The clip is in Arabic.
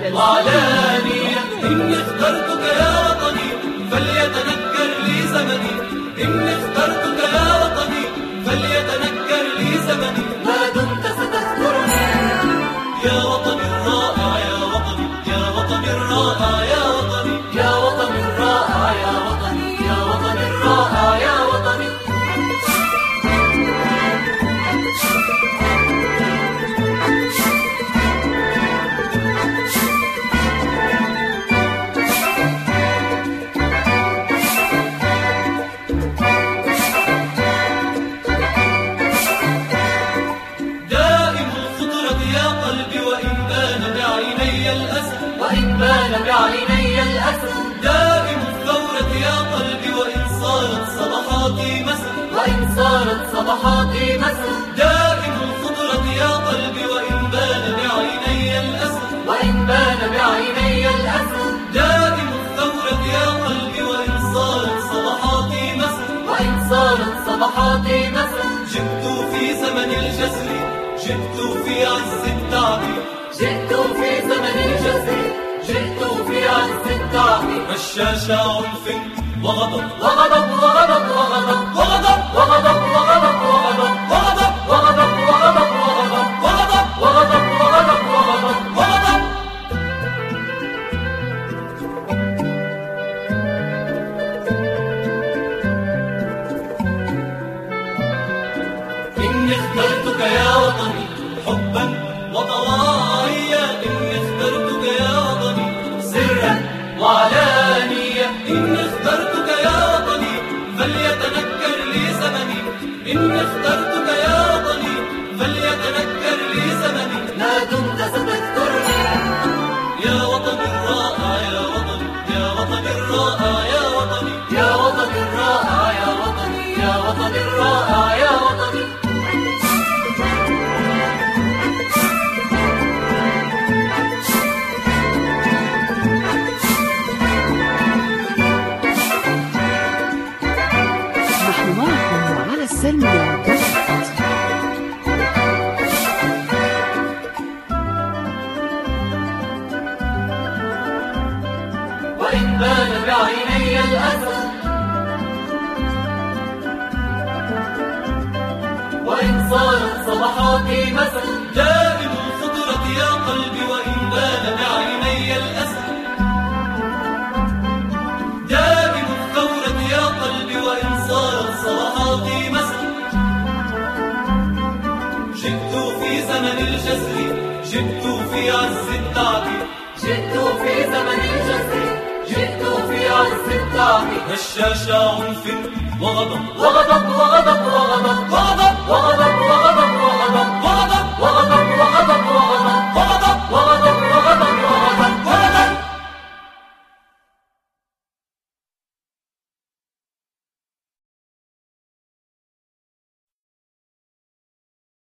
وعلانية. إني اخترتك يا وطني فليتنكر لي زمني، إني اخترتك يا وطني فليتنكر لي زمني. ما دمت ستذكرني يا وطني الرائع، يا وطني، يا وطني الرائع، يا وطني، يا وطني الرائع، يا وطني، يا وطني الرائع، يا وطني. وإن بان بعيني الأسد دائم الثورة يا قلبي، وإن صارت صباحاتي مسد، وإن صارت صباحاتي مسد. دائم الخضرة يا قلبي وإن بان بعيني الأسد، وإن بان بعيني الأسد. دائم الثورة يا قلبي وإن صارت صباحاتي مسد، وإن صارت صباحاتي مسد. جئت في زمن الجسر، جئت في عز التعبير، جئت في زمن الجسر، جئت في عز التعبير. رشاش عنف وغضب وغضب وغضب وغضب وغضب وغضب وغضب وغضب وغضب وغضب وغضب وغضب وغضب وغضب وغضب وغضب. إني اخترتك يا وطني حبا وطواعية، إني اخترتك يا وطني سرا وعلانية. إني اخترتك يا وطني فليتنكر لي زمني، إني اخترتك يا وطني فليتنكر لي زمني. ما دمت ستذكرني يا وطني الرائع، يا وطني، يا وطني الرائع، يا وطني، يا وطني الرائع، يا وطني، يا وطني الرائع، يا وطني. وإن بان بعيني الأسد، وإن صارت صباحاتي مسد. دائم الخضرة يا قلبي وإن بان بعيني الأسد، دائم الثورة يا قلبي وإن صارت صباحاتي مسد. جئت في زمن الجسر، جئت في عز التعبير، جئت في زمن الجسر، جئت في عز التعبير. رشاش عنف وغضب وغضب وغضب وغضب وغضب وغضب وغضب وغضب وغضب وغضب وغضب وغضب.